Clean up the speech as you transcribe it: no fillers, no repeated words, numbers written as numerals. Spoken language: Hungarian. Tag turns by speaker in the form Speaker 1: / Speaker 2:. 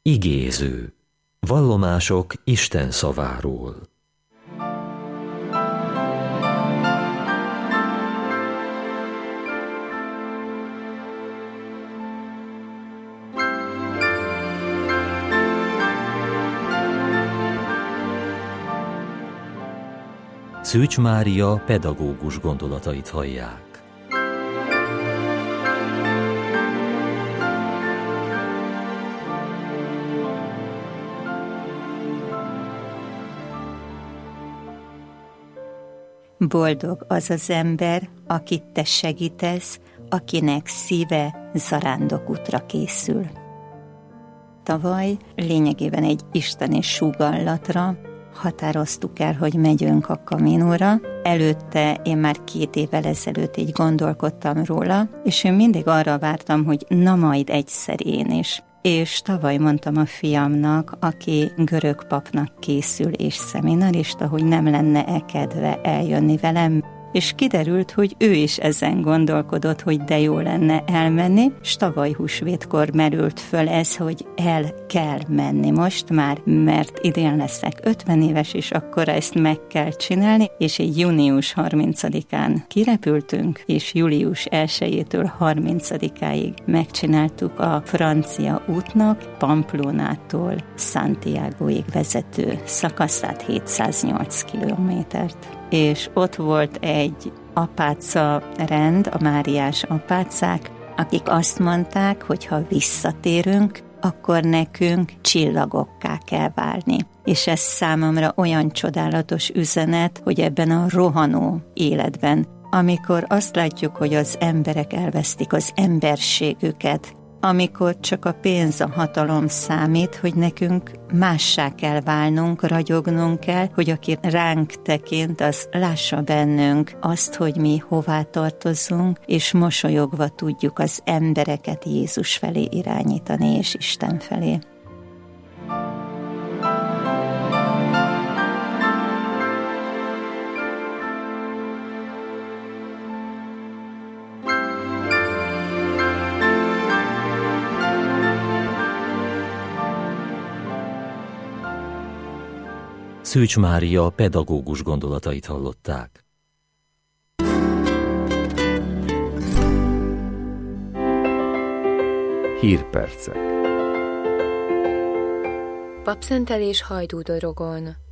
Speaker 1: Igéző. Vallomások Isten szaváról. Szűcs Mária pedagógus gondolatait hallják.
Speaker 2: Boldog az az ember, akit te segítesz, akinek szíve zarándokútra készül. Tavaly lényegében egy isteni sugallatra határoztuk el, hogy megyünk a Caminóra. Előtte én már 2 évvel ezelőtt így gondolkodtam róla, és én mindig arra vártam, hogy na majd egyszer én is. És tavaly mondtam a fiamnak, aki görög papnak készül és szeminarista, hogy nem lenne kedve eljönni velem, és kiderült, hogy ő is ezen gondolkodott, hogy de jó lenne elmenni, és tavaly húsvétkor merült föl ez, hogy el kell menni most már, mert idén leszek 50 éves, és akkor ezt meg kell csinálni, és egy június 30-án kirepültünk, és július 1-től 30-áig megcsináltuk a francia útnak Pamplonától Santiagoig vezető szakaszát, 708 kilométert. És ott volt egy apáca rend, a Máriás apácák, akik azt mondták, hogy ha visszatérünk, akkor nekünk csillagokká kell válni. És ez számomra olyan csodálatos üzenet, hogy ebben a rohanó életben, amikor azt látjuk, hogy az emberek elvesztik az emberségüket, amikor csak a pénz, a hatalom számít, hogy nekünk mássá kell válnunk, ragyognunk kell, hogy aki ránk tekint, az lássa bennünk azt, hogy mi hová tartozunk, és mosolyogva tudjuk az embereket Jézus felé irányítani, és Isten felé.
Speaker 1: Szűcs Mária pedagógus gondolatait hallották.
Speaker 3: Hírpercek.
Speaker 4: Papszentelés Hajdúdorogon.